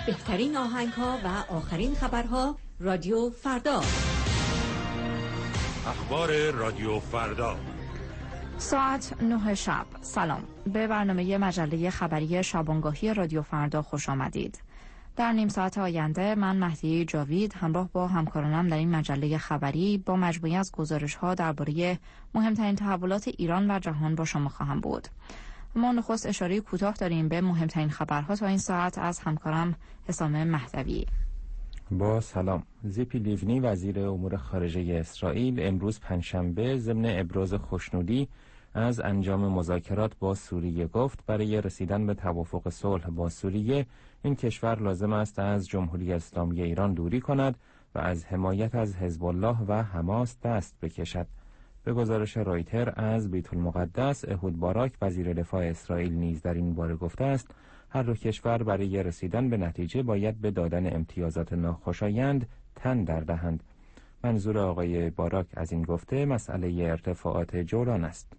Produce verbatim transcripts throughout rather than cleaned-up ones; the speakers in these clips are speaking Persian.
بهترین آهنگ‌ها و آخرین خبرها رادیو فردا. اخبار رادیو فردا ساعت نه شب. سلام، به برنامه مجله خبری شبانگاهی رادیو فردا خوش آمدید. در نیم ساعت آینده من مهدی جاوید همراه با همکارانم در این مجله خبری با مجموعی از گزارش‌ها درباره مهمترین تحولات ایران و جهان با شما خواهم بود. ما نخست اشاره کوتاه داریم به مهمترین خبرها تا این ساعت از همکارم حسام مهدوی. با سلام. زیپی لیونی وزیر امور خارجه اسرائیل امروز پنجشنبه ضمن ابراز خوشنودی از انجام مذاکرات با سوریه گفت برای رسیدن به توافق صلح با سوریه این کشور لازم است از جمهوری اسلامی ایران دوری کند و از حمایت از حزب الله و حماس دست بکشد. به گزارش رایتر از بیت المقدس، اهود باراک وزیر دفاع اسرائیل نیز در این باره گفته است هر دو کشور برای رسیدن به نتیجه باید به دادن امتیازات ناخوشایند تن در دهند. منظور آقای باراک از این گفته مسئله ارتفاعات جولان است.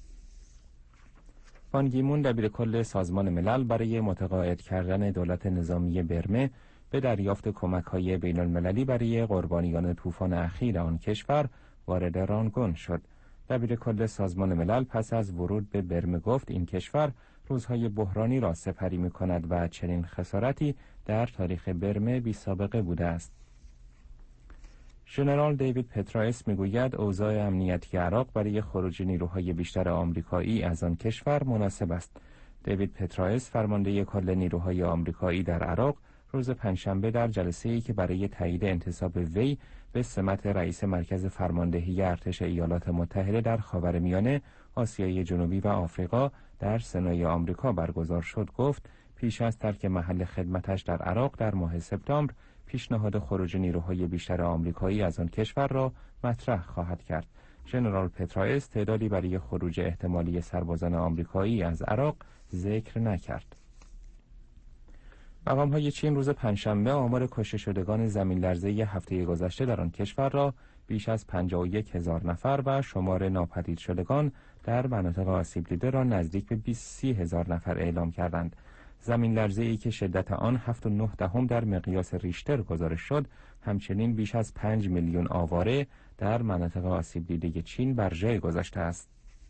بان کی مون دبیرکل سازمان ملل برای متقاعد کردن دولت نظامی برمه به دریافت کمک‌های بین‌المللی برای قربانیان طوفان اخیر آن کشور وارد رانگون شد. دبیرکل سازمان ملل پس از ورود به برمه گفت این کشور روزهای بحرانی را سپری می‌کند و چنین خسارتی در تاریخ برمه بی سابقه بوده است. ژنرال دیوید پترایس میگوید اوضاع امنیتی عراق برای خروج نیروهای بیشتر آمریکایی از آن کشور مناسب است. دیوید پترایس فرمانده کل نیروهای آمریکایی در عراق روز پنجشنبه در جلسه‌ای که برای تایید انتصاب وی به سمت رئیس مرکز فرماندهی ارتش ایالات متحده در خاورمیانه، آسیای جنوبی و آفریقا در سنای آمریکا برگزار شد گفت پیش از ترک محل خدمتش در عراق در ماه سپتامبر پیشنهاد خروج نیروهای بیشتر آمریکایی از آن کشور را مطرح خواهد کرد. ژنرال پترایس تعدادی برای خروج احتمالی سربازان آمریکایی از عراق ذکر نکرد. مقام‌های چین روز پنجشنبه آمار کشته شدگان زمین لرزه هفته گذشته در آن کشور را بیش از پنجاه و یک هزار نفر و شمار ناپدید شدگان در مناطق آسیب دیده را نزدیک به بیست هزار نفر اعلام کردند. زمین لرزه‌ای که شدت آن هفت و نه دهم در مقیاس ریشتر گزارش شد، همچنین بیش از پنج میلیون آواره در مناطق آسیب دیده چین بر جای گذاشته است.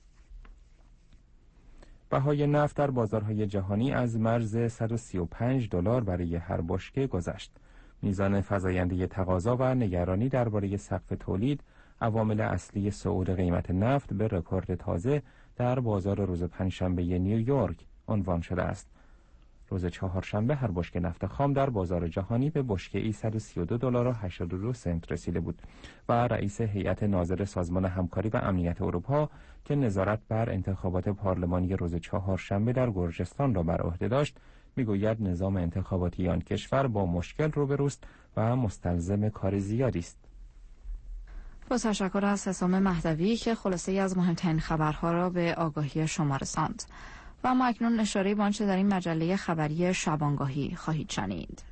بهای نفت در بازارهای جهانی از مرز صد و سی و پنج دلار برای هر بشکه گذشت. میزان فزاینده تقاضا و نگرانی درباره سقف تولید عوامل اصلی صعود قیمت نفت به رکورد تازه در بازار روز پنجشنبه نیویورک عنوان شده است. روز چهارشنبه هر بشکه نفت خام در بازار جهانی به بشکه‌ای صد و سی و دو دلار و هشتاد و دو سنت رسیده بود و رئیس هیئت ناظر سازمان همکاری و امنیت اروپا که نظارت بر انتخابات پارلمانی روز چهارشنبه در گرجستان را بر عهده داشت میگوید نظام انتخاباتی آن کشور با مشکل روبروست و مستلزم کار زیادی است. با تشکر از حسام مهدوی که خلاصه‌ای از مهمترین خبرها را به آگاهی شما رساند. و ما اکنون اشاره به آنچه در این مجله خبری شبانگاهی خواهید شنید.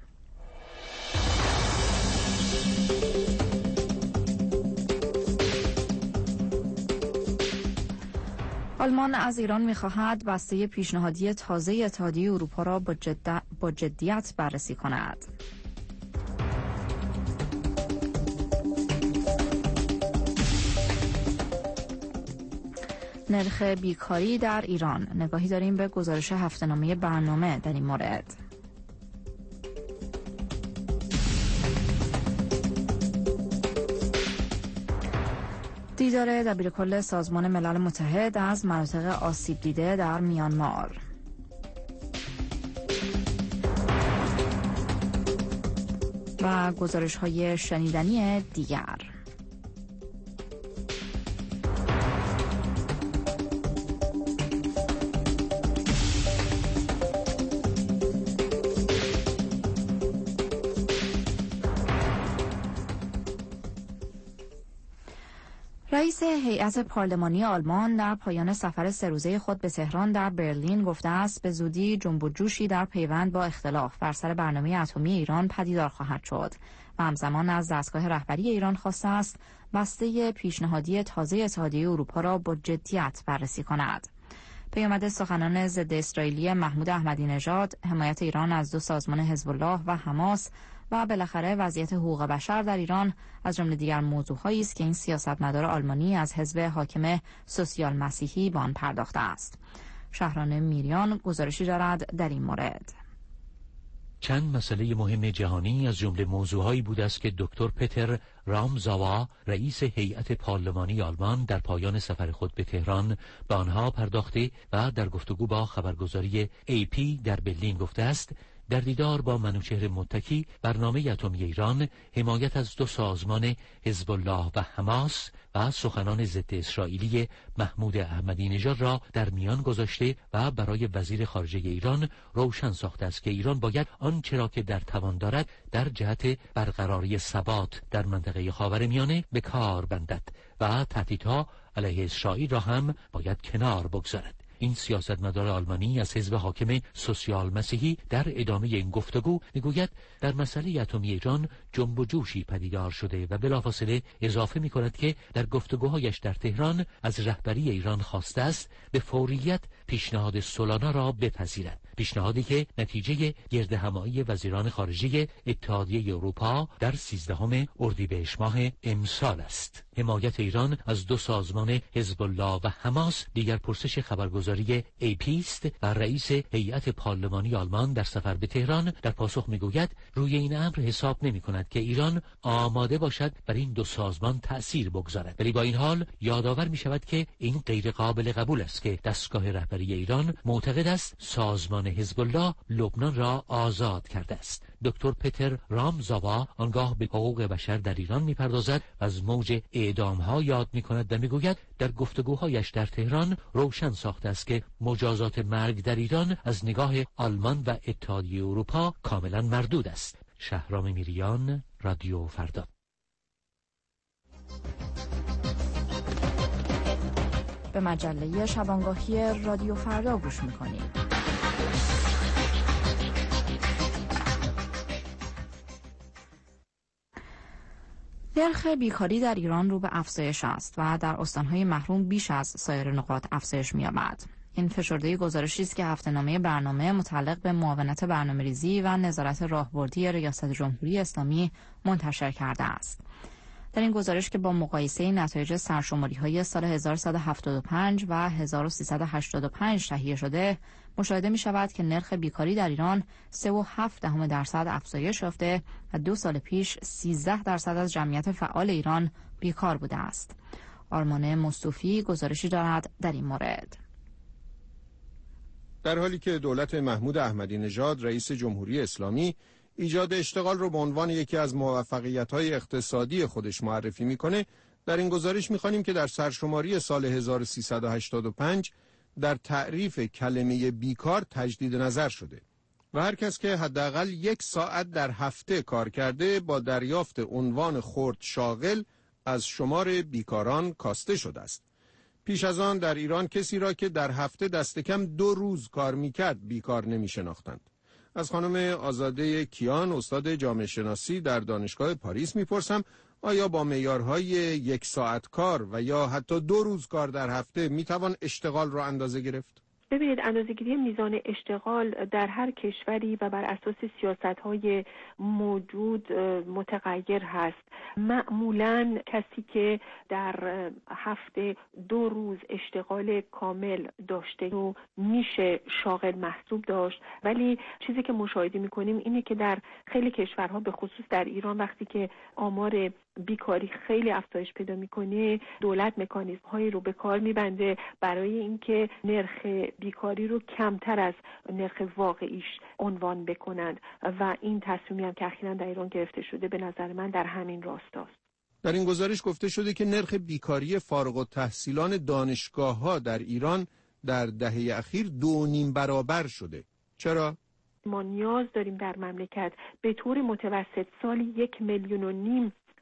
آلمان از ایران می‌خواهد بسته پیشنهادی تازه اتحادیه اروپا را با, جد... با جدیت بررسی کند. نرخ بیکاری در ایران. نگاهی داریم به گزارش هفته‌نامه برنامه در این مورد. دیدار دبیرکل سازمان ملل متحد از مناطق آسیب دیده در میانمار. و گزارش‌های شنیدنی دیگر. رئیس هیئت پارلمانی آلمان در پایان سفر سه روزه خود به تهران در برلین گفته است به زودی جنب و جوشی در پیوند با اختلاف بر سر برنامه اتمی ایران پدیدار خواهد شد و همزمان از دستگاه رهبری ایران خواسته است بسته پیشنهادی تازه اتحادیه اروپا را با جدیت بررسی کند. پیامد سخنان ضد اسرائیلی محمود احمدی نژاد، حمایت ایران از دو سازمان حزب الله و حماس و بالاخره وضعیت حقوق بشر در ایران از جمله دیگر موضوعهایی است که این سیاستمدار آلمانی از حزب حاکم سوسیال مسیحی به آن پرداخته است. شهران میریان گزارشی دارد در این مورد. چند مسئله مهم جهانی از جمله موضوعهایی بود است که دکتر پتر رامزاوا رئیس هیئت پارلمانی آلمان در پایان سفر خود به تهران به آنها پرداخته و در گفتگو با خبرگزاری ای پی در برلین گفته است در دیدار با منوچهر متکی برنامه اتمی ایران، حمایت از دو سازمان حزب الله و حماس و سخنان ضد اسرائیلی محمود احمدی نژاد را در میان گذاشته و برای وزیر خارجه ایران روشن ساخته است که ایران باید آنچه را که در توان دارد در جهت برقراری ثبات در منطقه خاورمیانه به کار بندد و تهدیدها علیه اسرائیل را هم باید کنار بگذارد. این سیاستمدار آلمانی از حزب حاکم سوسیال مسیحی در ادامه این گفتگو میگوید در مسئله اتمی ایران جنب و جوشی پدیدار شده و بلافاصله اضافه میکند که در گفتگوهایش در تهران از رهبری ایران خواسته است به فوریت پیشنهاد سولانا را بپذیرد، پیشنهادی که نتیجه گردهمایی وزیران خارجه اتحادیه اروپا در سیزدهم اردیبهشت ماه امسال است. حمایت ایران از دو سازمان حزب الله و حماس دیگر پرسش خبرگزاری ای پی است و رئیس هیئت پارلمانی آلمان در سفر به تهران در پاسخ میگوید روی این امر حساب نمی کند که ایران آماده باشد بر این دو سازمان تأثیر بگذارد، ولی با این حال یادآور می شود که این غیر قابل قبول است که دستگاه رهبری ایران معتقد است سازمان حزب الله لبنان را آزاد کرده است. دکتر پتر رامزاوا آنگاه به حقوق بشر در ایران میپردازد و از موج اعدام‌ها یاد می‌کند و میگوید در گفتگوهایش در تهران روشن ساخته است که مجازات مرگ در ایران از نگاه آلمان و اتحادیه اروپا کاملا مردود است. شهرام میریان، رادیو فردا. به مجله شبانگاهی رادیو فردا گوش می‌کنید. نرخ بیکاری در ایران رو به افزایش است و در استان‌های محروم بیش از سایر نقاط افزایش می‌یابد. این فشرده گزارشی است که هفته‌نامه برنامه متعلق به معاونت برنامه‌ریزی و نظارت راهبردی ریاست جمهوری اسلامی منتشر کرده است. در این گزارش که با مقایسه نتایج سرشماری‌های سال هزار و سیصد و هفتاد و پنج و هزار و سیصد و هشتاد و پنج تهیه شده، مشاهده می‌شود که نرخ بیکاری در ایران سه و هفت دهم درصد افزایش یافته و دو سال پیش سیزده درصد از جمعیت فعال ایران بیکار بوده است. آرمان مصطفی گزارشی دارد در این مورد. در حالی که دولت محمود احمدی نژاد رئیس جمهوری اسلامی ایجاد اشتغال رو به عنوان یکی از موفقیت‌های اقتصادی خودش معرفی می‌کنه، در این گزارش می‌خوانیم که در سرشماری سال هزار و سیصد و هشتاد و پنج در تعریف کلمه بیکار تجدید نظر شده و هر کس که حداقل یک ساعت در هفته کار کرده با دریافت عنوان خرد شاغل از شمار بیکاران کاسته شده است. پیش از آن در ایران کسی را که در هفته دست کم دو روز کار می‌کرد بیکار نمی‌شناختند. از خانم آزاده کیان، استاد جامعه شناسی در دانشگاه پاریس میپرسم آیا با معیارهای یک ساعت کار و یا حتی دو روز کار در هفته میتوان اشتغال را اندازه گرفت؟ ببینید، اندازه‌گیری میزان اشتغال در هر کشوری و بر اساس سیاست‌های موجود متغیر هست. معمولاً کسی که در هفته دو روز اشتغال کامل داشته و میشه شاغل محسوب داشت، ولی چیزی که مشاهده می‌کنیم اینه که در خیلی کشورها به خصوص در ایران وقتی که آمار بیکاری خیلی افزایش پیدا میکنه، دولت مکانیزم هایی رو به کار میبنده برای اینکه نرخ بیکاری رو کمتر از نرخ واقعیش عنوان بکنند و این تصمیمی هم که اخیراً در ایران گرفته شده به نظر من در همین راستاست. در این گزارش گفته شده که نرخ بیکاری فارغ التحصیلان دانشگاه‌ها در ایران در دهه اخیر دو نیم برابر شده. چرا؟ ما نیاز داریم در مملکت به طور متوسط سالی یک میلیون و نیم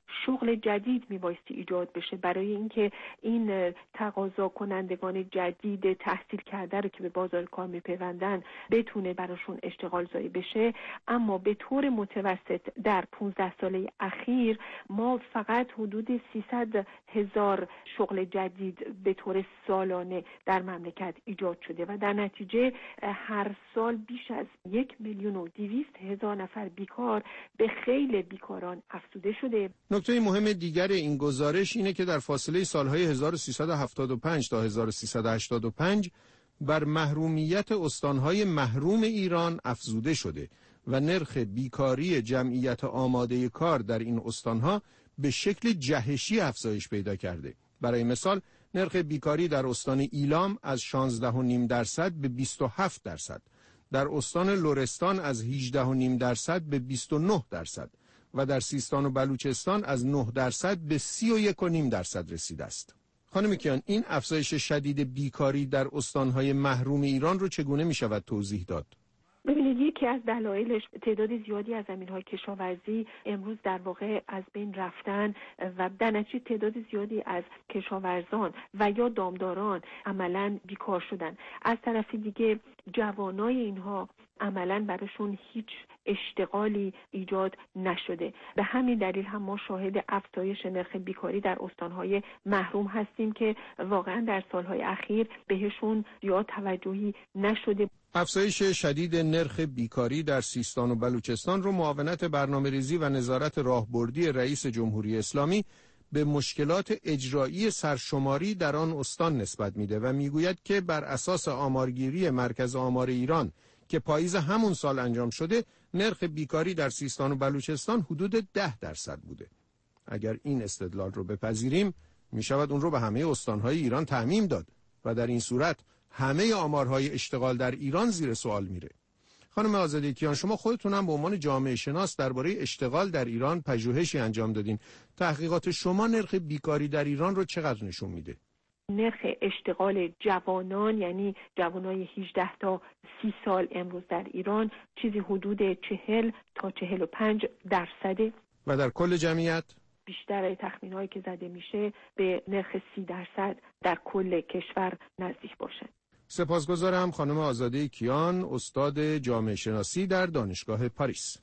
شغل جدید میبایستی ایجاد بشه برای اینکه این تقاضا کنندگان جدید تحصیل کرده رو که به بازار کار میپیوندن بتونه براشون اشتغال زایی بشه. اما به طور متوسط در پانزده ساله اخیر ما فقط حدود سیصد هزار شغل جدید به طور سالانه در مملکت ایجاد شده و در نتیجه هر سال بیش از یک میلیون و دویست هزار نفر بیکار به خیلی بیکاران افزوده شده. نکته مهم دیگر این گزارش اینه که در فاصله سالهای هزار و سیصد و هفتاد و پنج تا هزار و سیصد و هشتاد و پنج بر محرومیت استانهای محروم ایران افزوده شده و نرخ بیکاری جمعیت آماده کار در این استانها به شکل جهشی افزایش پیدا کرده. برای مثال نرخ بیکاری در استان ایلام از شانزده و نیم درصد به بیست و هفت درصد، در استان لرستان از هجده و نیم درصد به بیست و نه درصد و در سیستان و بلوچستان از نه درصد به سی و یک و نیم درصد رسیده است. خانم کیان، این افزایش شدید بیکاری در استانهای محروم ایران رو چگونه می شود توضیح داد؟ ببینید، یکی از دلایلش تعداد زیادی از زمین‌های کشاورزی امروز در واقع از بین رفتن و در نتیجه تعداد زیادی از کشاورزان و یا دامداران عملاً بیکار شدن. از طرف دیگه جوانای اینها عملاً براشون هیچ اشتغالی ایجاد نشده. به همین دلیل هم ما شاهد افزایش نرخ بیکاری در استانهای محروم هستیم که واقعاً در سالهای اخیر بهشون زیاد توجهی نشده. افزایش شدید نرخ بیکاری در سیستان و بلوچستان رو معاونت برنامه‌ریزی و نظارت راهبردی رئیس جمهوری اسلامی به مشکلات اجرایی سرشماری در آن استان نسبت میده و میگوید که بر اساس آمارگیری مرکز آمار ایران که پاییز همون سال انجام شده، نرخ بیکاری در سیستان و بلوچستان حدود ده درصد بوده. اگر این استدلال رو بپذیریم، میشود اون رو به همه استانهای ایران تعمیم داد و در این صورت همه آمارهای اشتغال در ایران زیر سوال میره. خانم آزاده کیان، شما خودتون هم به عنوان جامعه شناس درباره اشتغال در ایران پژوهشی انجام دادین. تحقیقات شما نرخ بیکاری در ایران رو چقدر نشون میده؟ نرخ اشتغال جوانان، یعنی جوانای هجده تا سی سال امروز در ایران چیزی حدود چهل تا چهل و پنج درصده و در کل جمعیت بیشتر تخمین‌هایی که زده میشه به نرخ سی درصد در کل کشور نزدیک باشه. سپاسگزارم خانم آزاده کیان، استاد جامعه شناسی در دانشگاه پاریس.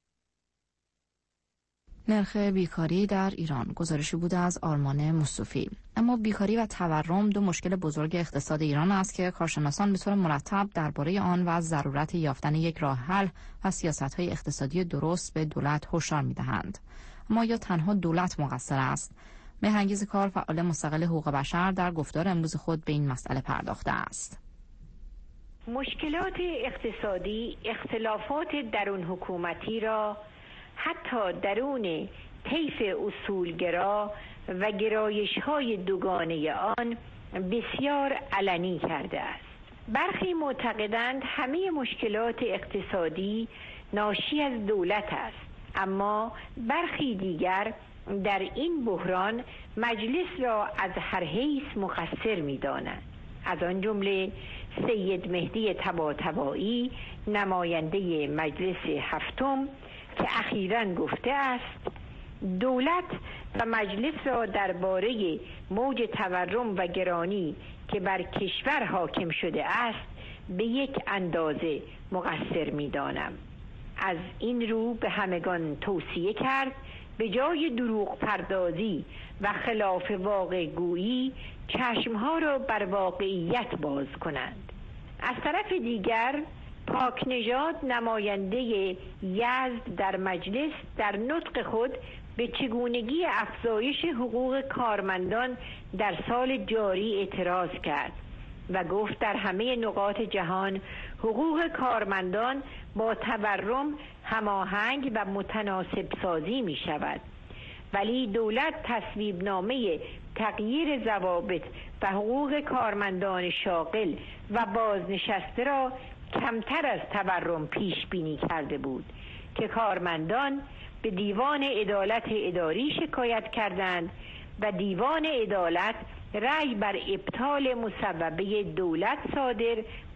نرخ بیکاری در ایران، گزارشی بوده از آرمان مصطفی. اما بیکاری و تورم دو مشکل بزرگ اقتصاد ایران است که کارشناسان به طور مرتب درباره آن و ضرورت یافتن یک راه حل و سیاست‌های اقتصادی درست به دولت هشدار می‌دهند. اما یا تنها دولت مقصر است؟ مهرانگیز کار، فعال مستقل حقوق بشر، در گفتار امروز خود به این مسئله پرداخته است. مشکلات اقتصادی اختلافات درون حکومتی را حتی درون طیف اصولگرا و گرایش‌های دوگانه آن بسیار علنی کرده است. برخی معتقدند همه مشکلات اقتصادی ناشی از دولت است، اما برخی دیگر در این بحران مجلس را از هر حیث مقصر می‌دانند. از آن جمله سید مهدی طباطبایی، نماینده مجلس هفتم، که اخیراً گفته است دولت و مجلس را درباره موج تورم و گرانی که بر کشور حاکم شده است به یک اندازه مقصر می‌دانم. از این رو به همگان توصیه کرد به جای دروغ پردازی و خلاف واقع گویی چشمها را بر واقعیت باز کنند. از طرف دیگر پاک نژاد، نماینده یزد در مجلس، در نطق خود به چگونگی افزایش حقوق کارمندان در سال جاری اعتراض کرد و گفت در همه نقاط جهان حقوق کارمندان با تورم هماهنگ و متناسب سازی می شود، ولی دولت تصویب نامه تغییر ضوابط و حقوق کارمندان شاغل و بازنشسته را کمتر از تورم پیش بینی کرده بود که کارمندان به دیوان عدالت اداری شکایت کردند و دیوان عدالت رأی بر ابطال مصوبه دولت صادر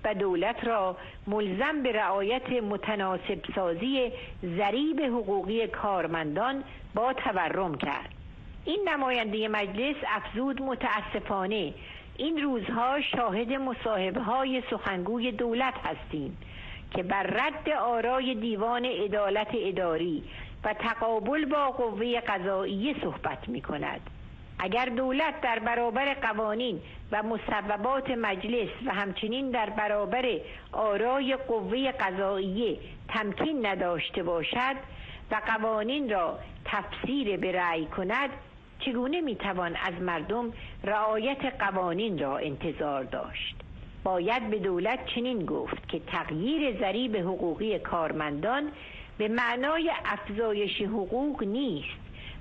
و دولت را ملزم به رعایت متناسب سازی ضریب حقوقی کارمندان با تورم کرد. این نماینده مجلس افزود متاسفانه این روزها شاهد مصاحبه‌های سخنگوی دولت هستیم که بر رد آرای دیوان عدالت اداری و تقابل با قوه قضاییه صحبت می‌کند. اگر دولت در برابر قوانین و مصوبات مجلس و همچنین در برابر آرای قوه قضاییه تمکین نداشته باشد و قوانین را تفسیر به رأی کند، چگونه میتوان از مردم رعایت قوانین را انتظار داشت؟ باید به دولت چنین گفت که تغییر ضریب حقوقی کارمندان به معنای افزایش حقوق نیست،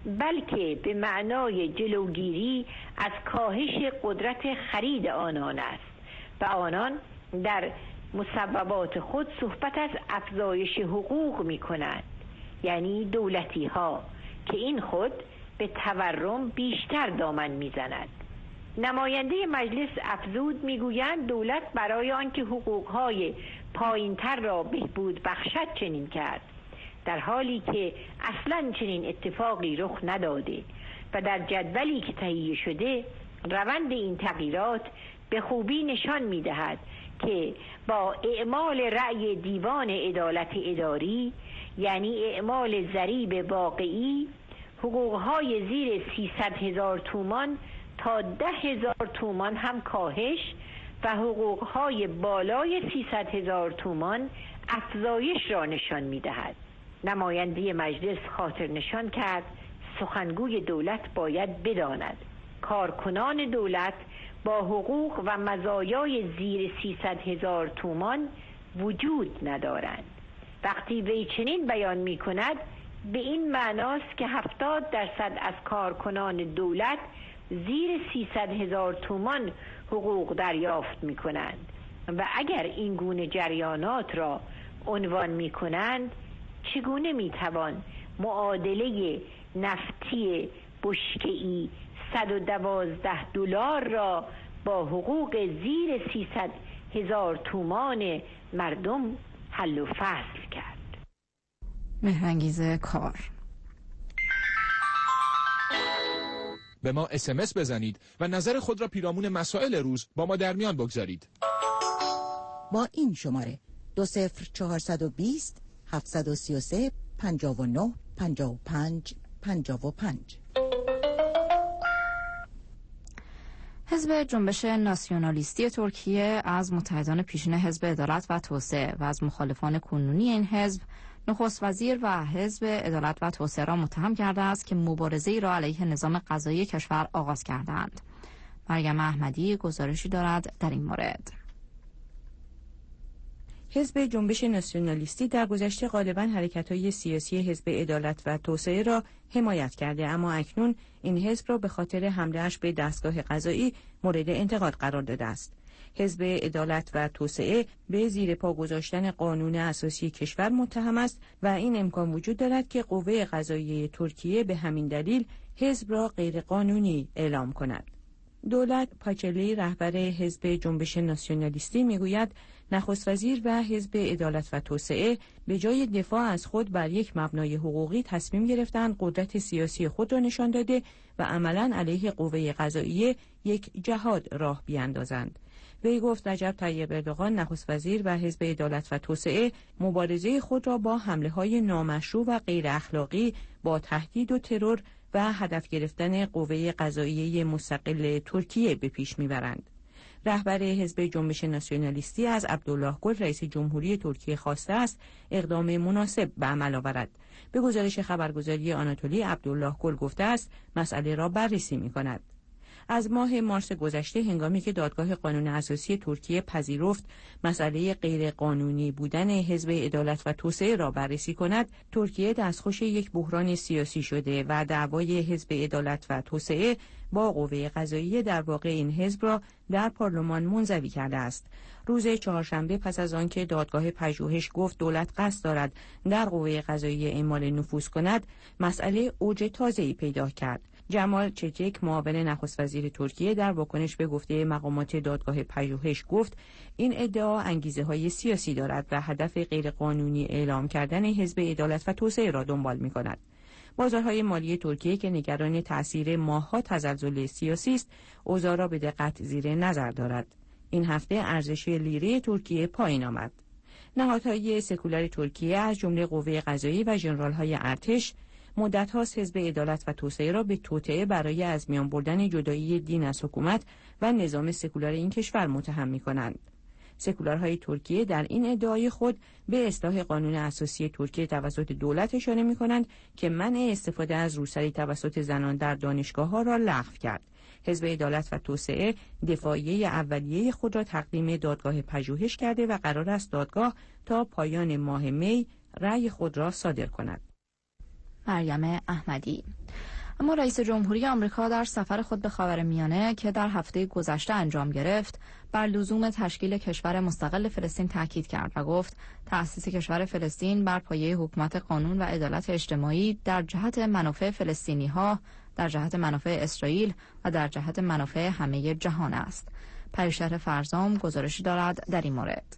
بلکه به معنای جلوگیری از کاهش قدرت خرید آنان است و آنان در مصوبات خود صحبت از افزایش حقوق می کنند، یعنی دولتی ها، که این خود به تورم بیشتر دامن می زند. نماینده مجلس افزود میگویند دولت برای آنکه حقوقهای پایینتر را بهبود بخشد چنین کرد، در حالی که اصلاً چنین اتفاقی رخ نداده و در جدولی که تهیه شده روند این تغییرات به خوبی نشان می‌دهد که با اعمال رأی دیوان عدالت اداری، یعنی اعمال ضریب واقعی، حقوقهای زیر سیصد هزار تومان تا ده هزار تومان هم کاهش و حقوقهای بالای سیصد هزار تومان افزایش را نشان می‌دهد. نماینده مجلس خاطر نشان کرد سخنگوی دولت باید بداند کارکنان دولت با حقوق و مزایای زیر سیصد هزار تومان وجود ندارند. وقتی وی چنین بیان می کند به این معناست که هفتاد درصد از کارکنان دولت زیر سیصد هزار تومان حقوق دریافت می کنند و اگر این گونه جریانات را عنوان می کنند، چگونه می توان معادله نفتی بشکه‌ای صد و دوازده دلار را با حقوق زیر سیصد هزار تومان مردم حل و فصل کرد؟ مهرانگیز کار. به ما اس ام اس بزنید و نظر خود را پیرامون مسائل روز با ما در میان بگذارید. با این شماره دو صفر چهارصد و بیست هفتصد و سی و سه پنجاه و نه پنجاه و پنج پنجاه و پنج. حزب جنبش ناسیونالیستی ترکیه از متحدان پیشین حزب عدالت و توسعه و از مخالفان کنونی این حزب، نخست وزیر و حزب عدالت و توسعه را متهم کرده است که مبارزه‌ای را علیه نظام قضایی کشور آغاز کردند. مریم احمدی گزارشی دارد در این مورد. حزب جنبش ناسیونالیستی در گذشته غالباً حرکت‌های سیاسی حزب عدالت و توسعه را حمایت کرده، اما اکنون این حزب را به خاطر حمله‌اش به دستگاه قضایی مورد انتقاد قرار داده است. حزب عدالت و توسعه به زیر پا گذاشتن قانون اساسی کشور متهم است و این امکان وجود دارد که قوه قضاییه ترکیه به همین دلیل حزب را غیرقانونی اعلام کند. دولت پاچلی رهبر حزب جنبش ناسیونالیستی میگوید نخست وزیر و حزب عدالت و توسعه به جای دفاع از خود بر یک مبنای حقوقی تصمیم گرفتند قدرت سیاسی خود را نشان داده و عملاً علیه قوه قضاییه یک جهاد راه بیاندازند. وی گفت رجب طیب اردوغان نخست وزیر و حزب عدالت و توسعه مبارزه خود را با حمله‌های نامشروع و غیر اخلاقی، با تهدید و ترور و هدف گرفتن قوه قضاییه مستقل ترکیه به پیش میبرند. رهبر حزب جنبش ناسیونالیستی از عبدالله گل رئیس جمهوری ترکیه خواسته است اقدام مناسب به عمل آورد. به گزارش خبرگزاری آناتولی، عبدالله گل گفته است مسئله را بررسی می‌کند. از ماه مارس گذشته هنگامی که دادگاه قانون اساسی ترکیه پذیرفت مسئله غیر قانونی بودن حزب عدالت و توسعه را بررسی کند، ترکیه دستخوش یک بحران سیاسی شده و دعوای حزب عدالت و توسعه با قوه قضاییه در واقع این حزب را در پارلمان منزوی کرده است. روز چهارشنبه پس از آنکه دادگاه پژوهش گفت دولت قصد دارد در قوه قضاییه اعمال نفوذ کند، مسئله اوج تازه‌ای پیدا کرد. جمال چچک معاون نخست وزیر ترکیه در واکنش به گفته مقامات دادگاه پژوهش گفت این ادعا انگیزه‌های سیاسی دارد و هدف غیرقانونی اعلام کردن حزب عدالت و توسعه را دنبال می‌کند. بازارهای مالی ترکیه که نگران تأثیر ماه‌ها تزلزل سیاسی است، اوضاع را به دقت زیر نظر دارد. این هفته ارزش لیره ترکیه پایین آمد. نهادهای سکولار ترکیه از جمله قوه قضایی و ژنرال‌های ارتش مدت هاست حزب عدالت و توسعه را به توطئه برای از میان بردن جدایی دین از حکومت و نظام سکولار این کشور متهم می‌کنند. سکولارهای ترکیه در این ادعای خود به اصلاح قانون اساسی ترکیه توسط دولت اشاره می‌کنند که منع استفاده از روسری توسط زنان در دانشگاه‌ها را لغو کرد. حزب عدالت و توسعه دفاعیه اولیه خود را تقدیم دادگاه پژوهش کرده و قرار است دادگاه تا پایان ماه می رأی خود را صادر کند. مریم احمدی. اما رئیس جمهوری آمریکا در سفر خود به خاورمیانه که در هفته گذشته انجام گرفت، بر لزوم تشکیل کشور مستقل فلسطین تاکید کرد و گفت تأسیس کشور فلسطین بر پایه حکومت قانون و عدالت اجتماعی در جهت منافع فلسطینی‌ها، در جهت منافع اسرائیل و در جهت منافع همه جهان است. پریشهر فرزام گزارشی دارد در این مورد.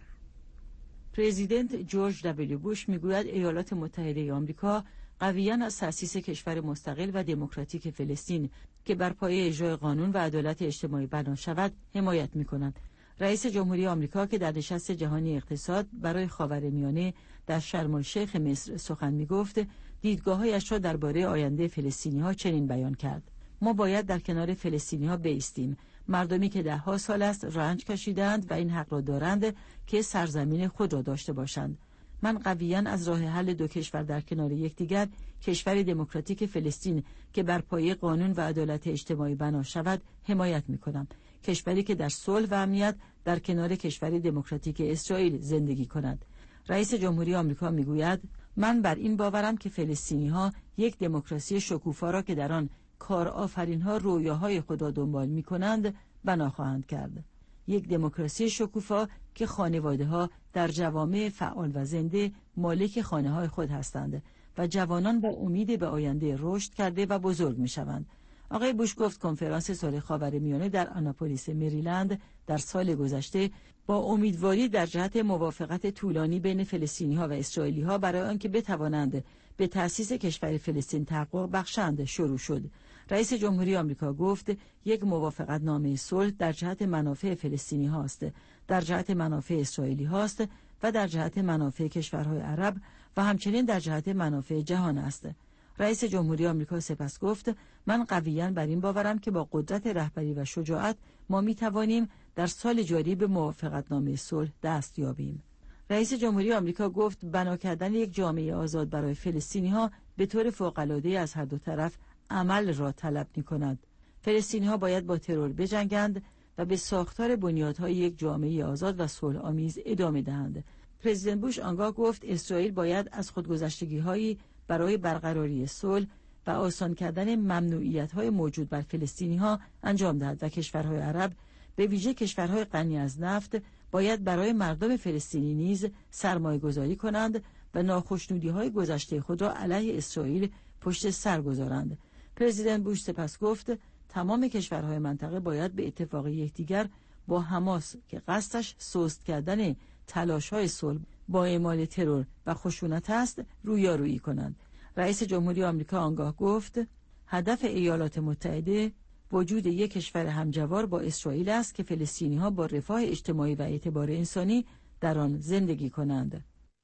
پرزیدنت جورج دبلیو بوش میگوید ایالات متحده آمریکا قویاً از تأسیس کشور مستقل و دموکراتیک فلسطین که بر پایه اجرای قانون و عدالت اجتماعی بنا شود حمایت می‌کند. رئیس جمهوری آمریکا که در نشست جهانی اقتصاد برای خاورمیانه در شرم الشیخ مصر سخن می‌گفت، دیدگاه‌هایش را درباره آینده فلسطینی‌ها چنین بیان کرد: ما باید در کنار فلسطینی‌ها بایستیم، مردمی که ده‌ها سال است رنج کشیدند و این حق را دارند که سرزمین خود را داشته باشند. من قویاً از راه حل دو کشور در کنار یکدیگر، کشور دموکراتیک فلسطین که بر پایه قانون و عدالت اجتماعی بنا شود حمایت می‌کنم. کشوری که در صلح و امنیت در کنار کشور دموکراتیک اسرائیل زندگی کند. رئیس جمهوری آمریکا میگوید من بر این باورم که فلسطینی‌ها یک دموکراسی شکوفا را که در آن کارآفرین‌ها رویاهای خود را دنبال می‌کنند بنا خواهند کرد. یک دموکراسی شکوفا که خانواده‌ها در جوامع فعال و زنده مالک خانه‌های خود هستند و جوانان با امید به آینده رشد کرده و بزرگ می‌شوند. آقای بوش گفت کنفرانس صلح خاورمیانه در آناپولیس مریلند در سال گذشته با امیدواری در جهت موافقت طولانی بین فلسطینی‌ها و اسرائیلی‌ها برای آنکه بتوانند به تأسیس کشور فلسطین تحقق بخشند شروع شد. رئیس جمهوری آمریکا گفت یک موافقت نامه صلح در جهت منافع فلسطینی هاست، در جهت منافع اسرائیلی هاست و در جهت منافع کشورهای عرب و همچنین در جهت منافع جهان است. رئیس جمهوری آمریکا سپس گفت من قویاً بر این باورم که با قدرت رهبری و شجاعت ما می توانیم در سال جاری به موافقت نامه صلح دست یابیم. رئیس جمهوری آمریکا گفت بنا کردن یک جامعه آزاد برای فلسطینی ها به طور فوق‌العاده از هر دو طرف عمل را طلب می کند. فلسطینی ها باید با ترور بجنگند و به ساختار بنیادهای یک جامعه آزاد و صلح آمیز ادامه دهند. پرزیدنت بوش آنگاه گفت اسرائیل باید از خودگذشتگی‌هایی برای برقراری صلح و آسان کردن ممنوعیت‌های موجود بر فلسطینی‌ها انجام دهد و کشورهای عرب به ویژه کشورهای غنی از نفت باید برای مردم فلسطینی نیز سرمایه‌گذاری کنند و ناخشنودی‌های گذشته خود را علیه اسرائیل پشت سر گذارند. پرزیدنت بوش سپس گفت تمام کشورهای منطقه باید به اتفاق یکدیگر با حماس که قصدش سست کردن تلاش‌های صلح با اعمال ترور و خشونت است رویارویی کنند. رئیس جمهوری آمریکا آنگاه گفت هدف ایالات متحده وجود یک کشور همجوار با اسرائیل است که فلسطینی‌ها با رفاه اجتماعی و اعتبار انسانی در آن زندگی کنند.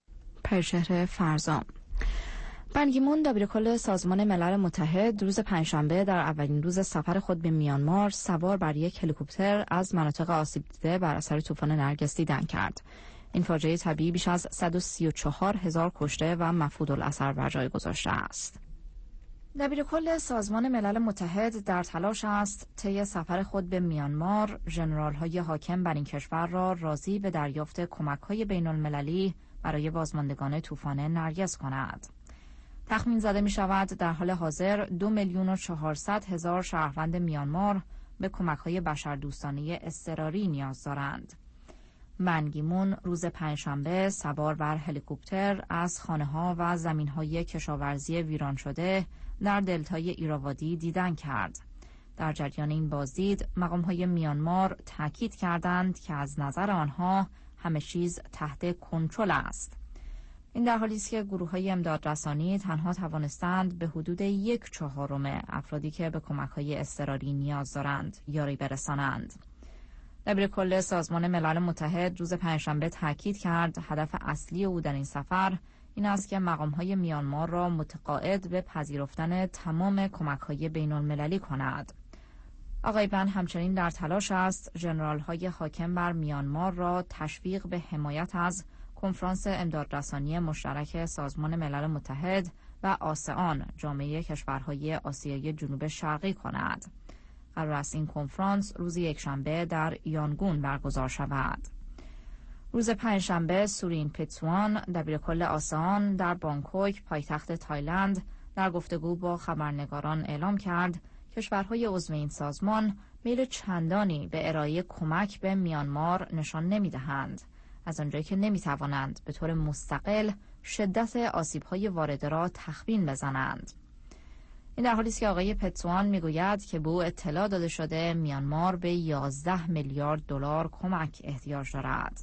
پرشهر فرزام. بن کی مون دبیرکل سازمان ملل متحد روز پنجشنبه در اولین روز سفر خود به میانمار سوار بر یک هلیکوپتر از مناطق آسیب دیده بر اثر طوفان نرگس دیدن کرد. این فاجعه طبیعی بیش از صد و سی و چهار هزار کشته و مفقودالاثر بر جای گذاشته است. دبیرکل سازمان ملل متحد در تلاش است طی سفر خود به میانمار ژنرال‌های حاکم بر این کشور را راضی به دریافت کمک‌های بین‌المللی برای بازماندگان طوفان نرگس کند. تخمین زده می شود در حال حاضر دو میلیون و چهارصد هزار شهروند میانمار به کمک‌های بشردوستانه اضطراری نیاز دارند. من کی مون روز پنجشنبه سوار بر هلیکوپتر از خانه‌ها و زمین‌های کشاورزی ویران شده در دلتای ایراوادی دیدن کرد. در جریان این بازدید مقام‌های میانمار تاکید کردند که از نظر آنها همه چیز تحت کنترل است. این در حالی است که گروه‌های امدادرسانی تنها توانستند به حدود یک چهارم افرادی که به کمک‌های اضطراری نیاز دارند یاری برسانند. دبیرکل سازمان ملل متحد روز پنجشنبه تاکید کرد هدف اصلی او در این سفر این است که مقام‌های میانمار را متقاعد به پذیرفتن تمام کمک‌های بین‌المللی کند. آقای بن همچنین در تلاش است ژنرال‌های حاکم بر میانمار را تشویق به حمایت از کنفرانس امدادرسانی مشترک سازمان ملل متحد و آسئان جامعه کشورهای آسیای جنوب شرقی کند. قرار است این کنفرانس روز یکشنبه در یانگون برگزار شود. روز پنجشنبه سورین پیتسوان دبیرکل آسئان در بانکوک پایتخت تایلند در گفتگو با خبرنگاران اعلام کرد کشورهای عضو این سازمان میل چندانی به ارائه کمک به میانمار نشان نمی‌دهند، از آنجایی که نمی‌توانند به طور مستقل شدت آسیب‌های وارده را تخمین بزنند. این در حالی است که آقای پتسوان میگوید که به او اطلاع داده شده میانمار به یازده میلیارد دلار کمک احتیاج دارد.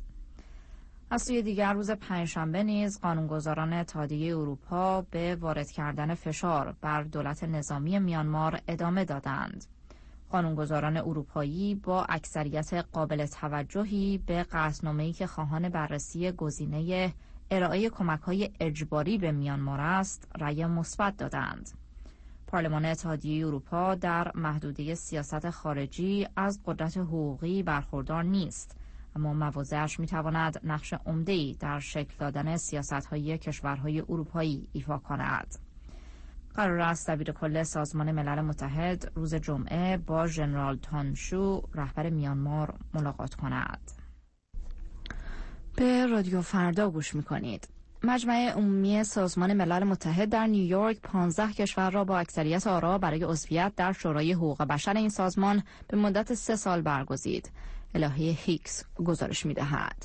از سوی دیگر روز پنجشنبه نیز قانونگذاران اتحادیه اروپا به وارد کردن فشار بر دولت نظامی میانمار ادامه دادند. قانونگذاران اروپایی با اکثریت قابل توجهی به قطعنامه‌ای که خواهان بررسی گزینه ارائه کمک‌های اجباری به میانمار است، رأی مثبت دادند. پارلمان اتحادیه اروپا در محدوده سیاست خارجی از قدرت حقوقی برخوردار نیست، اما مواضعش می‌تواند نقش عمده‌ای در شکل دادن سیاست‌های کشورهای اروپایی ایفا کند. قرار است دبیرکل سازمان ملل متحد روز جمعه با ژنرال تانشو رهبر میانمار ملاقات کند. به رادیو فردا گوش می‌کنید. مجمع عمومی سازمان ملل متحد در نیویورک پانزده کشور را با اکثریت آرا برای عضویت در شورای حقوق بشر این سازمان به مدت سه سال برگزید. الهه هیکس گزارش می‌دهد.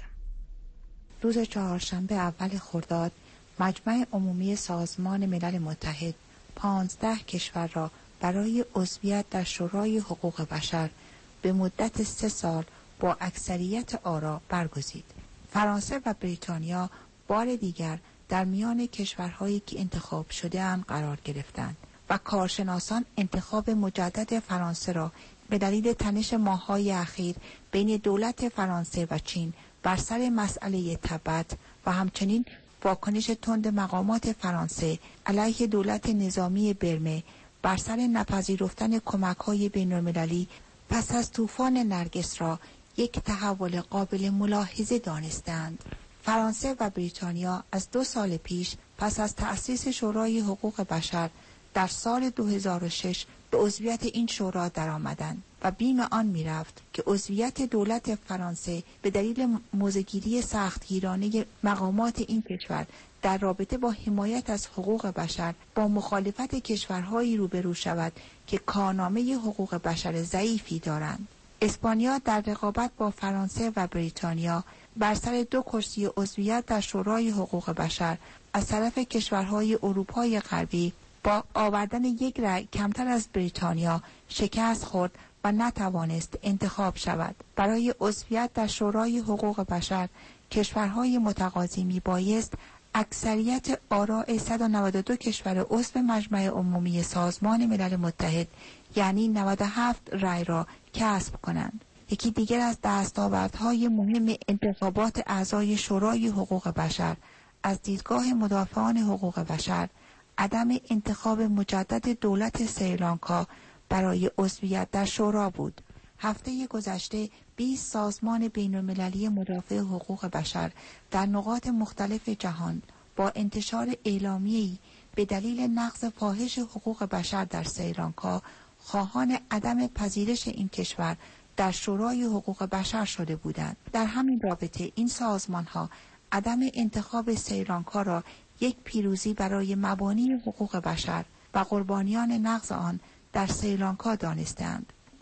روز چهارشنبه اول خرداد مجمع عمومی سازمان ملل متحد پانزده کشور را برای عضویت در شورای حقوق بشر به مدت سه سال با اکثریت آرا برگزید. فرانسه و بریتانیا بار دیگر در میان کشورهایی که انتخاب شده اند قرار گرفتند و کارشناسان انتخاب مجدد فرانسه را به دلیل تنش ماه‌های اخیر بین دولت فرانسه و چین بر سر مسئله تبت و همچنین واکنش تند مقامات فرانسه علیه دولت نظامی برمه بر سر نپذیرفتن کمک‌های بین‌المللی پس از طوفان نرگس را یک تحول قابل ملاحظه دانستند. فرانسه و بریتانیا از دو سال پیش پس از تأسیس شورای حقوق بشر در سال دو هزار و شش به عضویت این شورا درآمدند و بیم آن می‌رفت که عضویت دولت فرانسه به دلیل موضع‌گیری سختگیرانه مقامات این کشور در رابطه با حمایت از حقوق بشر با مخالفت کشورهایی روبرو شود که کارنامه حقوق بشر ضعیفی دارند. اسپانیا در رقابت با فرانسه و بریتانیا بر سر دو کرسی عضویت در شورای حقوق بشر از طرف کشورهای اروپای غربی با آوردن یک رأی کمتر از بریتانیا شکست خورد و نتوانست انتخاب شود. برای عضویت در شورای حقوق بشر کشورهای متقاضی میبایست اکثریت آراء صد و نود و دو کشور عضو مجمع عمومی سازمان ملل متحد یعنی نود و هفت رأی را کسب کنند. یکی دیگر از دستاوردهای مهم انتخابات اعضای شورای حقوق بشر از دیدگاه مدافعان حقوق بشر عدم انتخاب مجدد دولت سریلانکا برای عضویت در شورا بود. هفته گذشته بیست سازمان بین‌المللی مدافع حقوق بشر در نقاط مختلف جهان با انتشار اعلامیه‌ای به دلیل نقض فاحش حقوق بشر در سریلانکا خواهان عدم پذیرش این کشور در شورای حقوق بشر شده بودند. در همین رابطه این سازمان‌ها عدم انتخاب سریلانکا را یک پیروزی برای مبانی حقوق بشر و قربانیان نقض آن در سریلانکا دانستند.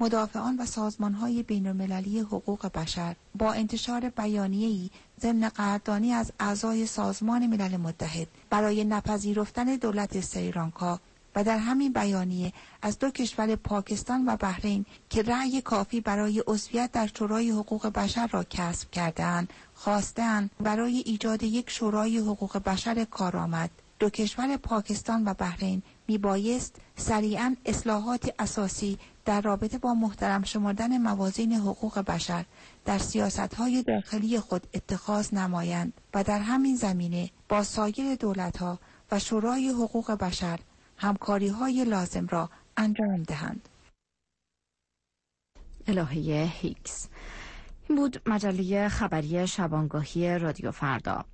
مدافعان و سازمان‌های بین‌المللی حقوق بشر با انتشار بیانیه‌ای ضمن قدردانی از اعضای سازمان ملل متحد برای نپذیرفتن دولت سریلانکا و در همین بیانیه از دو کشور پاکستان و بحرین که رأی کافی برای عضویت در شورای حقوق بشر را کسب کرده‌اند، خواسته‌اند برای ایجاد یک شورای حقوق بشر کارآمد دو کشور پاکستان و بحرین میبایست سریعاً اصلاحات اساسی در رابطه با محترم شمردن موازین حقوق بشر در سیاست‌های داخلی خود اتخاذ نمایند و در همین زمینه با سایر دولت‌ها و شورای حقوق بشر همکاری‌های لازم را انجام دهند. الهه هیکس. این بود مجله خبری شبانگاهی رادیو فردا.